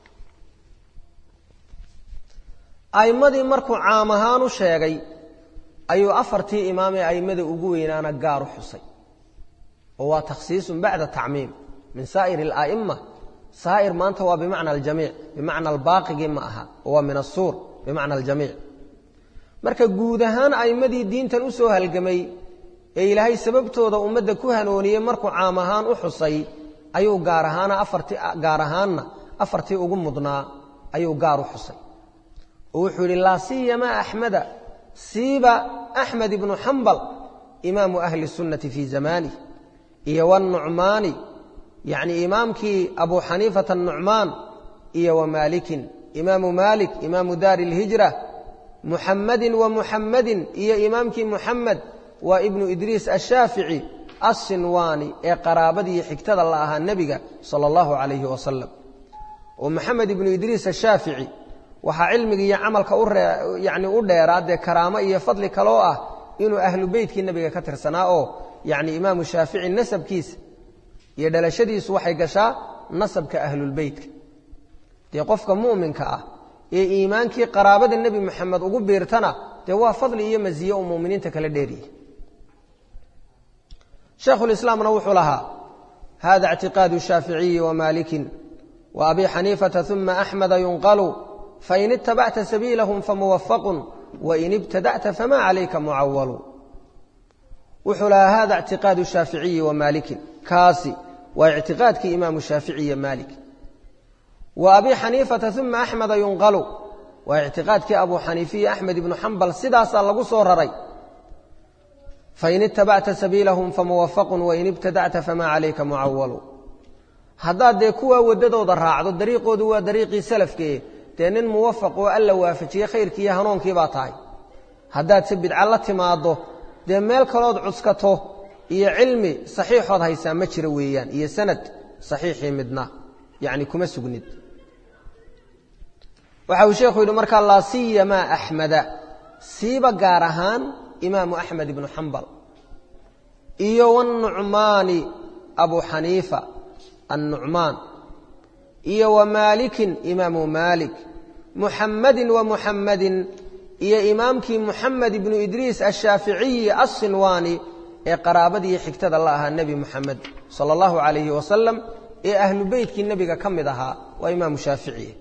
a'immadii markuu caam ahaan u sheegay ayuu afartii imaam ee a'immada ugu weynaana gaar u xusay oo waa takhsiisun bacda tacmiim min saa'iri ala'imma saa'ir maanta waa bimacna aljamiic bimacna albaaqigii ma aha oo waa min asuur bimacna aljamiic marka guud ahaan a'immadii diintan u soo halgamay ee ilaahay sababtooda ummadda ku hanooniyey markuu caam ahaan u xusay ayuu gaar ahaanna afartii ugu mudnaa ayuu gaar u xusay oo wuxuu yidhi laa siyamaa axmeda siiba axmed ibnu xambal imaamu ahli sunnati fii zamanih iyo wanucmaani yacni imaamkii abu xaniifata anucmaan iyo wamaalikin imaamu maalik imaamu daari اlhijra muxammadin wa muxammadin iyo imaamkii muxamed waa ibnu idriis ashaafici assinwaani ee qaraabadii xigtada la ahaa nebiga sala allahu calayhi wasalam oo maxamed ibnu idriis ashaafici waxaa cilmiga iyo camalka yani u dheeraa dee karaamo iyo fadli kaloo ah inuu ahlu beytkii nebiga ka tirsanaa oo yacni imaamu shaafici nasabkiisa iyo dhalashadiisu waxay gashaa nasabka ahlulbeytka dee qofka mu'minka ah ee iimaankii qaraabada nebi moxamed ugu biirtana dee waa fadli iyo masiye uu mu'miniinta kala dheeriye shaekhulislaamna wuxuu lahaa hada اctiqaadu shaaficiyi wamaalikin waabi xaniifata uma axmeda yunqalu fain itabacta sabiilahum famuwafaqu wain ibtadacta fama calayka mucawalu wuxuu lahaa hada اctiqaadu shaaficiyi wamaalikin kaasi waa ictiqaadkii imaamu shaafici iyo maalik wa abi xaniifata uma axmeda yunqalu waa ictiqaadkii abu xaniifa iyo axmed ibnu xambal sidaasaa lagu soo raray fain itabacta sabiilahum famuwafaqu wain ibtadacta famaa calayka mucawalu haddaad dee kuwaa waddadooda raacdo dariiqoodu waa dariiqii salafkee dee nin muwafaq oo alla waafajiye khayrkii iyo hanuunkii baa tahay haddaad se bidca la timaaddo dee meel kalood cuskato iyo cilmi saxiixood haysaa ma jiro weeyaan iyo sanad saxiixii midna yacni kuma sugnid waxa uu sheekhu yidhi markaa laa siyamaa axmeda siiba gaar ahaan imaamu axmed ibnu xambal iyo wanucmaani abu xaniifa annucmaan iyo wamaalikin imaamu maalik muxammadin wa muxammadin iyo imaamkii muxamed ibnu idriis ashaaficiyi assinwaani ee qaraabadii xigtada la ahaa nebi moxamed sala allahu calayhi wasalam ee ahlu beytkii nebiga ka mid ahaa waa imaamu shaafici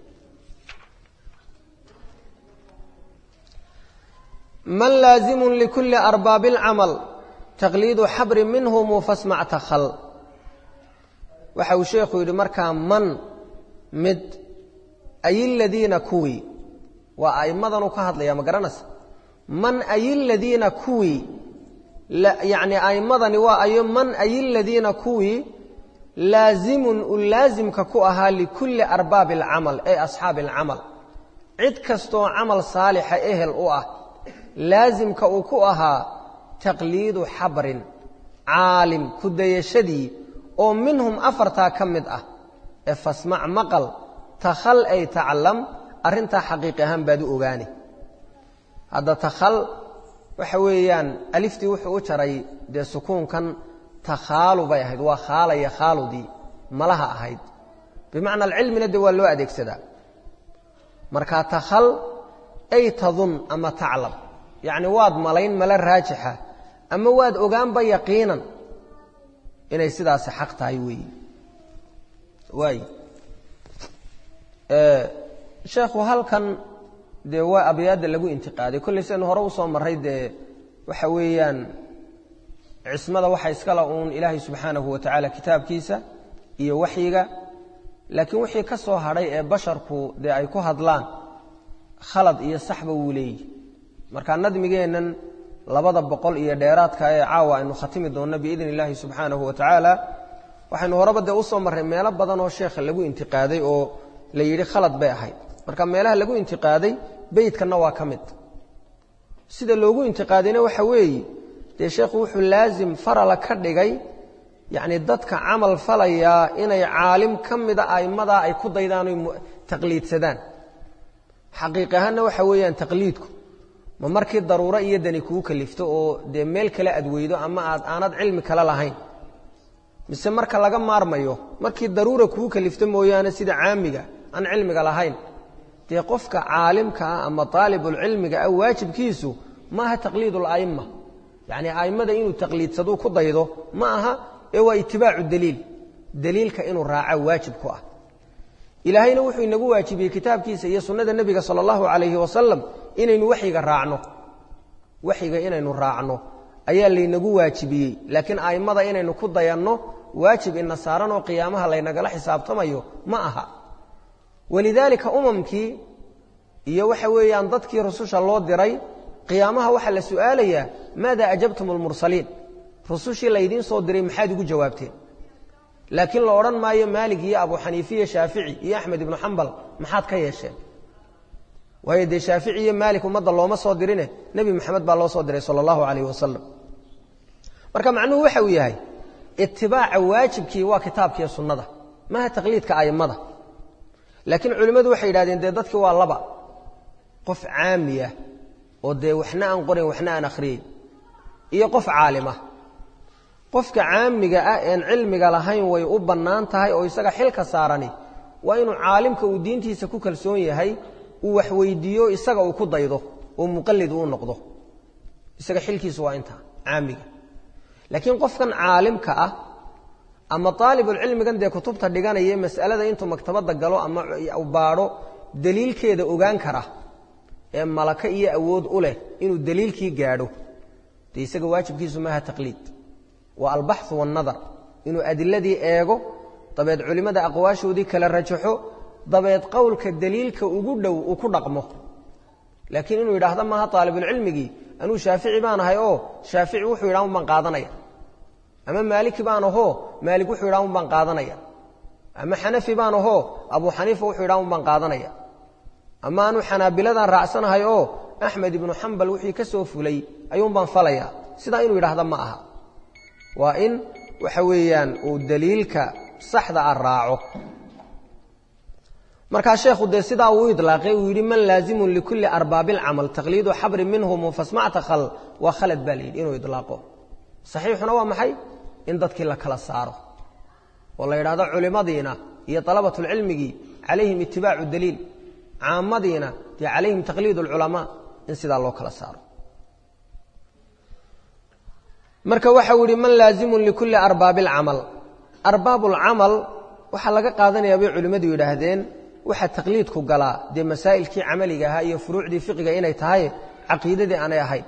man laazimun likulli arbaabi alcamal taqliidu xabrin minhumu fasmac takhal waxa uu sheekhu yidhi markaa man mid ayiladiina kuwii waa a'immadanuu ka hadlaya ma garanaysa man ayiladiina kuwii yacni a'immadani waa ayo man ayiladiina kuwii laazimun u laazimka ku ahaa likulli arbaabi alcamal ay asxaabi alcamal cid kastoo camal saalixa ehel u ah laazimka uu ku ahaa taqliidu xabrin caalim ku dayashadii oo minhum afartaa ka mid ah ee fasmac maqal takhal ay taclam arrintaa xaqiiqi ahaan baad u ogaani hadda takhal waxa weeyaan aliftii wuxuu u jaray dee sukuunkan takhaalu bay ahayd waa khaalaya khaaludii malaha ahayd bimacna alcilmina dee waa loo adeegsadaa markaa takhal ay tadun ama taclam yacni waad malayn mala raajixa ama waad ogaanba yaqiinan inay sidaasi xaq tahay weeyi waay sheekhu halkan dee waa abyaadda lagu intiqaaday kollay saynu hore u soo marray dee waxa weeyaan cismada waxa iskala uun ilaahay subxaanahu wa tacaala kitaabkiisa iyo waxyiga laakiin wixii ka soo hadhay ee basharku dee ay ku hadlaan khalad iyo saxba wuu leeyihi markaa nadmigeennan 200 iyo dheeraadka ee caawa aynu khatimi doonno biidni illaahi subxaanahu wa tacaala waxaynu horeba dee u soo marray meelo badan oo sheekha lagu intiqaaday oo la yidhi khalad bay ahayd marka meelaha lagu intiqaaday beydkanna waa ka mid sida loogu intiqaadayna waxa weeye dee sheekhu wuxuu laazim farala ka dhigay yacni dadka camal falayaa inay caalim ka mida a'immadaa ay ku daydaan oy taqliidsadaan xaqiiq ahaanna waxa weeyaan taqliidku ma markii daruuro iyo dani kugu kalifto oo dee meel kale aad weydo ama aanad cilmi kale lahayn mise marka laga maarmayo markii daruura kugu kalifto mooyaane sida caamiga aan cilmiga lahayn dee qofka caalimka ah ama aalibulcilmiga ah waajibkiisu ma aha taqliidu ala'imma yacni a'immada inuu taqliidsaduu ku daydo ma aha ee waa itibaacu daliil daliilka inuu raaco waajib ku ah ilaahayna wuxuu inagu waajibiyey kitaabkiisa iyo sunnada nebiga sala allahu calayhi wasalam inaynu waxyiga inaynu raacno ayaa laynagu waajibiyey laakiin a'immada inaynu ku dayanno waajib ina saaran oo qiyaamaha laynagala xisaabtamayo ma aha walidaalika umamkii iyo waxa weeyaan dadkii rususha loo diray qiyaamaha waxaa la su'aalayaa maada ajabtum almursaliin rusushii laydiin soo diray maxaad ugu jawaabteen laakiin la odhan maayo maalig iyo abu xaniife iyo shaafici iyo axmed ibnu xambal maxaad ka yeesheen waayo dee shaafici iyo maalik ummadda looma soo dirine nebi maxamed baa loo soo diray sala allahu calayh wasalam marka macnuhu waxa uu yahay itibaaca waajibkii waa kitaabkiiyo sunnada maaha taqliidka a'immada laakiin culimmadu waxay yidhahdeen dee dadkii waa laba qof caamiya oo dee waxna aan qorayn waxna aan akhriyeyn iyo qof caalima qofka caamiga ah een cilmiga lahayn way u bannaan tahay oo isaga xilka saarani waa inuu caalimka uu diintiisa ku kalsoon yahay uu wax weydiiyo isaga uu ku daydo oo muqallid uu noqdo isaga xilkiisu waa intaa caamiga laakiin qofkan caalimka ah ama aalibulcilmigan dee kutubta dhiganaya mas'alada intuu maktabadda galo ama baadho daliilkeeda ogaan kara ee malaka iyo awood u leh inuu daliilkii gaadho dee isaga waajibkiisu maaha taqliid waa albaxu waannadar inuu adiladii eego dabeed culimmada aqwaashoodii kala rajaxo dabeed qowlka daliilka ugu dhow uu ku dhaqmo laakiin inuu yidhaahdo maaha aalibulcilmigii anuu shaafici baan ahay oo shaafici wuxuu yidhaha un baan qaadanaya ama maaliki baan ahoo maalik wuxuu yidhaha un baan qaadanaya ama xanafi baan ahoo abu xaniifa wuxuu yidhaha un baan qaadanaya ama anuu xanaabiladan raacsanahay oo axmed ibnu xambal wixii ka soo fulay ayuun baan falaya sidaa inuu yidhaahda ma aha waa in waxa weeyaan uu daliilka saxda ah raaco markaa sheekhu dee sidaa uu idlaaqay uu yidhi man laazimun likulli arbaabilcamal taqliidu xabrin minhum fasmac takhal waa khalad baa layidhi inuu idlaaqo saxiixuna waa maxay in dadkii la kala saaro oo la yidhaahdo culimmadiina iyo dalabatulcilmigii calayhim itibaacu daliil caamadiina dee calayhim taqliid alculamaa in sidaa loo kala saaro marka waxa uu yidhi man laazimun likulli arbaabilcamal arbaabuulcamal waxaa laga qaadanayaa bay culimmadu yidhaahdeen waxaa taqliidku galaa dee masaa'ilkii camaliga ahaa iyo furuucdii fiqiga inay tahay caqiidadii aanay ahayn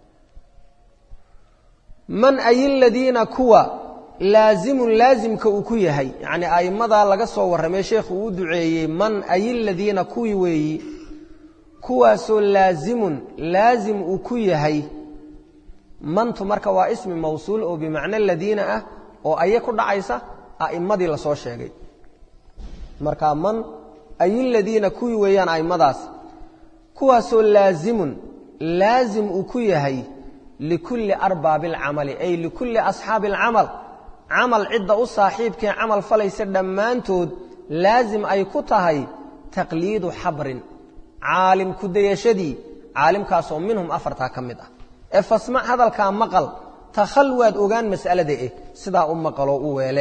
man ay ladiina kuwa laazimun laazimka uu ku yahay yacni a'immadaa laga soo warramay sheekhu uu duceeyey man ay ladiina kuwii weeyi kuwaasoo laazimun laazim uu ku yahay mantu marka waa ismi mawsuul oo bimacno ladiina ah oo aye ku dhacaysa a'immadii la soo sheegay marka man ay alladina kuwi weeyaan a'immadaas kuwaasoo laazim uu ku yahay likulli arbaabil camali ay likulli asxaabil camal camal cidda u saaxiibkee camal falaysa dhammaantood laazim ay ku tahay taqliidu xabrin caalim ku dayashadii caalimkaasoo minhum afartaa ka mid ah ee fasmac hadalkaa maqal takhal waad ogaan mas'alada sidaa u maqaloo u weele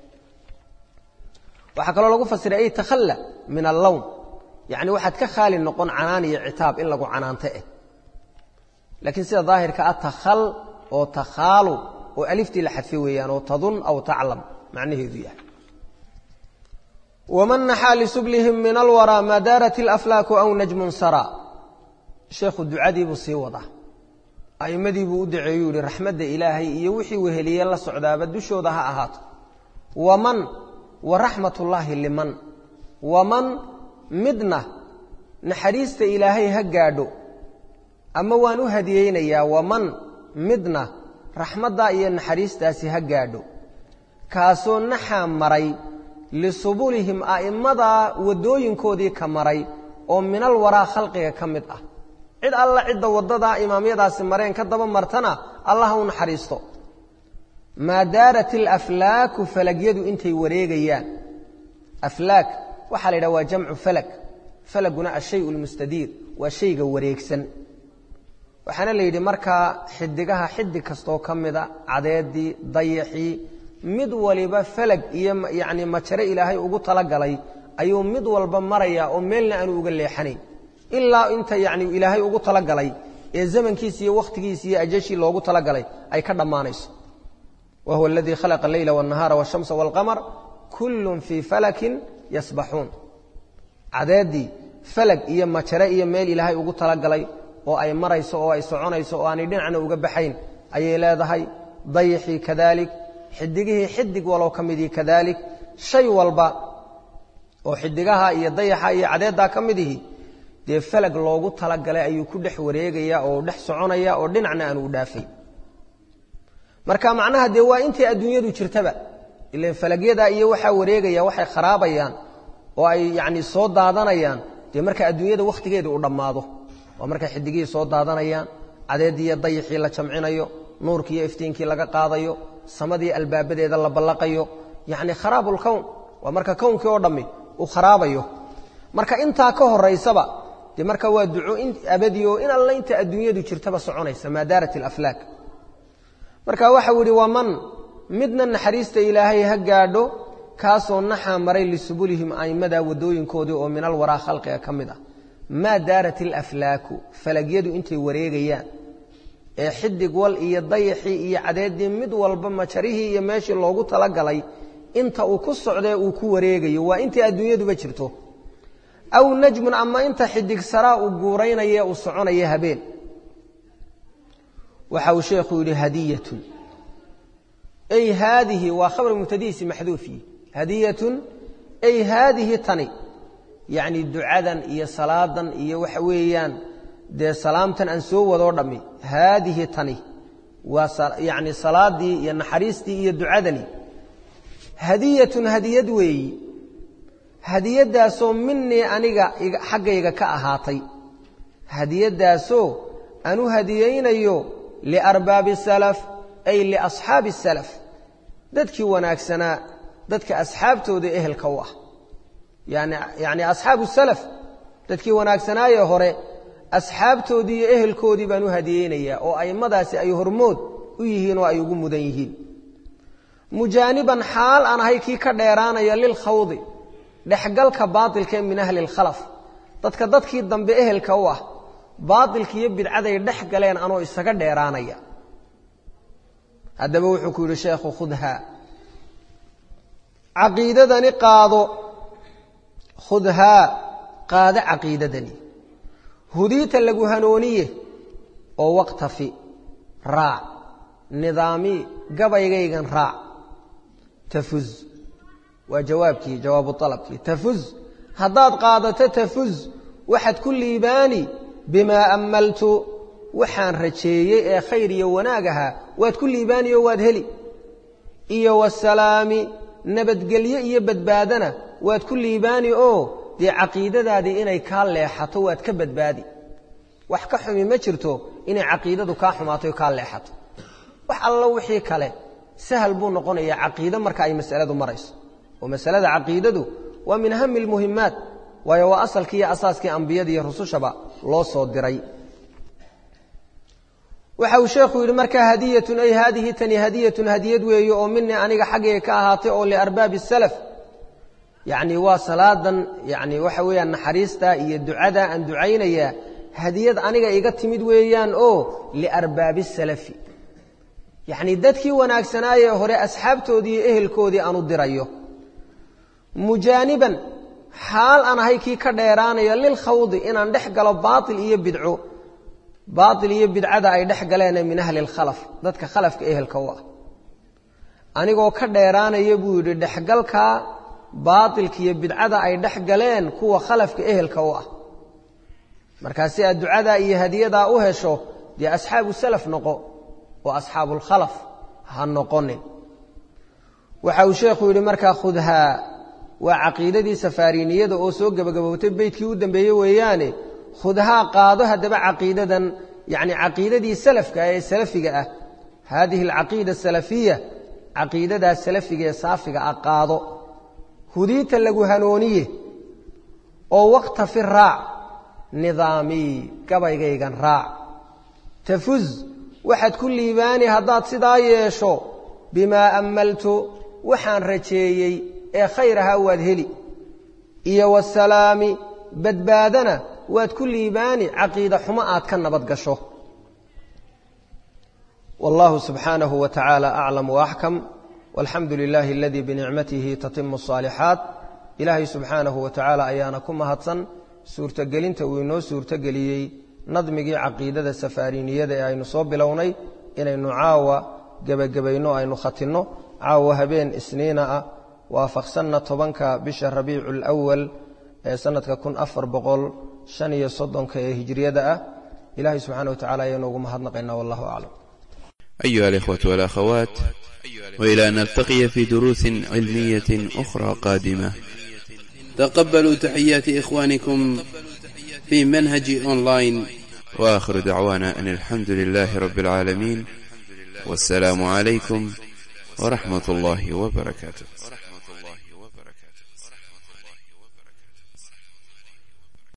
waxaa kaloo lagu fasiray ay takhalla min allawm yacni waxaad ka khaali noqon canaan iyo citaab in lagu canaante laakiin sida daahirka ah takhal oo takhaalu oo aliftii la xadfi weeyaan oo tadun aw taclam macnaheedu yahay waman naxaa lisublihim min alwaraa maa daarat alaflaaku aw najmun saraa sheekhu ducadii buu sii wadaa a'immadii buu u duceeyuu yihi raxmadda ilaahay iyo wixii weheliye la socdaaba dushooda ha ahaato waman waraxmatullaahi liman waman midna naxariista ilaahay ha gaadho ama waan u hadiyeynayaa waman midna raxmaddaa iyo naxariistaasi ha gaadho kaasoo naxaa maray lisubulihim a'immadaa waddooyinkoodii ka maray oo minal waraa khalqiga ka mid ah cid alla cidda waddadaa imaamyadaasi mareen ka daba martana allah ha u naxariisto maa daarat alaflaaku falagyadu intay wareegayaan aflaak waxaa la yidhaha waa jamcu falag falaguna ashayu almustadiir waa shayga wareegsan waxaana la yidhi markaa xidigaha xidig kastoo ka mida cadeedii dayaxii mid waliba falag iyo yacni majare ilaahay ugu talagalay ayuu mid walba marayaa oo meelna aanu uga leexanayn ilaa inta yacni ilaahay ugu talagalay ee zamankiisa iyo wakhtigiisa iyo ajashii loogu talagalay ay ka dhammaanayso wa huwa aladii khalaqa alleyla waannahaara waashamsa waalqamar kullun fii falakin yasbaxuun cadeedii falag iyo majare iyo meel ilaahay ugu talagalay oo ay marayso oo ay soconayso oo aanay dhinacna uga baxayn ayay leedahay dayaxii kadaalik xidigihii xidig walow ka midii kadaalik shay walba oo xidigaha iyo dayaxa iyo cadeeddaa ka midihii dee falag loogu talagalay ayuu ku dhex wareegayaa oo dhex soconaya oo dhinacna aanu u dhaafay marka macnaha dee waa intay adduunyadu jirtaba ilaan falagyadaa iyo waxaa wareegaya waxay kharabayaan oo ay yacni soo daadanayaan dee marka adduunyada wakhtigeeda u dhammaado waa markay xidigihii soo daadanayaan cadeeddii iyo dayaxii la jamcinayo nuurkii iyo iftiinkii laga qaadayo samadii albaabadeeda la ballaqayo yacni kharaabulkown waa marka kownkii oo dhammi uu kharaabayo marka intaa ka horaysaba dee marka waa duco abadi oo in alla inta adduunyadu jirtaba soconaysa maa daarat alaflaak marka waxau yidhi waman midna naxariista ilaahay ha gaadho kaasoo naxaa maray lisubulihim a'immadaa waddooyinkoodii oo min alwaraa khalqiga ka mid ah maa daarat alaflaaku falagyadu intay wareegayaan ee xidig wal iyo dayaxii iyo cadeeddii mid walba majarihii iyo meeshii loogu talagalay inta uu ku socdee uu ku wareegayo waa intii adduunyaduba jirto aw najmun ama inta xidig saraa uu guuraynaye uu soconaya habeen waxa uu sheekhu yidhi hadiyatun ay haadihi waa khabar mubtadiisi maxduufi hadiyatun ay haadihi tani yacni ducadan iyo salaadan iyo waxa weeyaan dee salaamtan aan soo wadoo dhammi haadihi tani waa yacni salaadii iyo naxariistii iyo ducadani hadiyatun hadiyad weeyi hadiyaddaasoo minii aniga xaggayga ka ahaatay hadiyaddaasoo aan u hadiyaynayo liarbaabi salaf ay liasxaabi salaf dadkii wanaagsanaa dadka asxaabtooda ehelka u ah yacni asxaabu salaf dadkii wanaagsanaayee hore asxaabtoodii iyo ehelkoodii baan u hadiyeynayaa oo a'immadaasi ay hormood u yihiin oo ay ugu mudan yihiin mujaaniban xaal aan ahay kii ka dheeraanaya lilkhawdi dhexgalka baatilka min ahli lkhalaf dadkii dambe ehelka u ah baatilka iyo bidcaday dhex galeen anoo isaga dheeraanaya haddaba wuxuu ku yidhi sheekhu khudhaa caqiidadani qaado khudhaa qaado caqiidadani hudiita lagu hanooniye oo waqtafi raac nidaami gabaygaygan raac tafuz waa jawaabkii jawaabu alabkii tafuz haddaad qaadato tafuz waxaad ku liibaani bimaa ammaltu waxaan rajeeyey ee khayr iyo wanaag ahaa waad ku liibaani oo waad heli iyo wasalaami nabadgelyo iyo badbaadana waad ku liibaani oo dee caqiidadaadii inay kaa leexato waad ka badbaadi wax ka xumi ma jirto inay caqiidadu kaa xumaato oo kaa leexato wax alla wixii kale sahal buu noqonayaa caqiido marka ay mas'aladu marayso oo mas'alada caqiidadu waa min aham almuhimmaat waayo waa asalkii iyo asaaskii ambiyada iyo rusushaba loo soo diray waxa uu sheekhu yidhi markaa hadiyatun ay haadihi tani hadiyatun hadiyad weeye oo minii aniga xaggayga ka ahaatay oo liarbaabi salaf yacni waa salaadan yacni waxa weeyaan naxariista iyo ducada aan ducaynayaa hadiyad aniga iga timid weeyaan oo liarbaabi salafi yacni dadkii wanaagsanaayee hore asxaabtoodii iyo ehelkoodii aan u dirayo mujaaniban xaal aan ahay kii ka dheeraanayo lilkhawdi inaan dhex galo baatil iyo bidco baatil iyo bidcada ay dhex galeen min ahli alkhalaf dadka khalafka ehelka u ah anigoo ka dheeraanaya buu yidhi dhexgalka baatilka iyo bidcada ay dhex galeen kuwa khalafka ehelka u ah markaasi aad ducada iyo hadiyadaa u hesho dee asxaabu salaf noqo oo asxaabu lkhalaf ha noqonin waxa uu sheekhu yidhi markaa khudhaa waa caqiidadii safariniyada oo soo gabagabowtay beydkii u dambeeyey weeyaane khudhaa qaado haddaba caqiidadan yacni caqiidadii salafka ee salafiga ah haadihi alcaqiida asalafiya caqiidadaa salafiga ee saafiga ah qaado hudiita lagu hanooniye oo waktafi raac nidaamii gabaygaygan raac tafuz waxaad ku liibaani haddaad sidaa yeesho bimaa ammaltu waxaan rajeeyey ee khayrahaa waad heli iyo wasalaami badbaadana waad ku liibaani caqiida xumo aad ka nabad gasho wallahu subxaanahu wa tacaala aclam waaxkam walxamdu lilaahi aladii binicmatihi tatimu asaalixaat ilaahay subxaanahu wa tacaala ayaana ku mahadsan suurtogelinta uu inoo suurtogeliyey nadmigii caqiidada safariniyada ee aynu soo bilownay inaynu caawa gebagabayno aynu khatinno caawa habeen isniina ah waafaqsanna 10ka bisha rabiicu alawal ee sanadka 1435 ee hijriyada ah ilaahay subxaanahu wa tacaala ayaanu ugu mahadnaqaynaa wallahu aclam
أيها الإخوة والأخوات وإلى أن نلتقي في دروس علمية أخرى قادمة تقبلوا تحيات إخوانكم في منهج أونلاين وآخر دعوانا أن الحمد لله رب العالمين والسلام عليكم ورحمة الله وبركاته.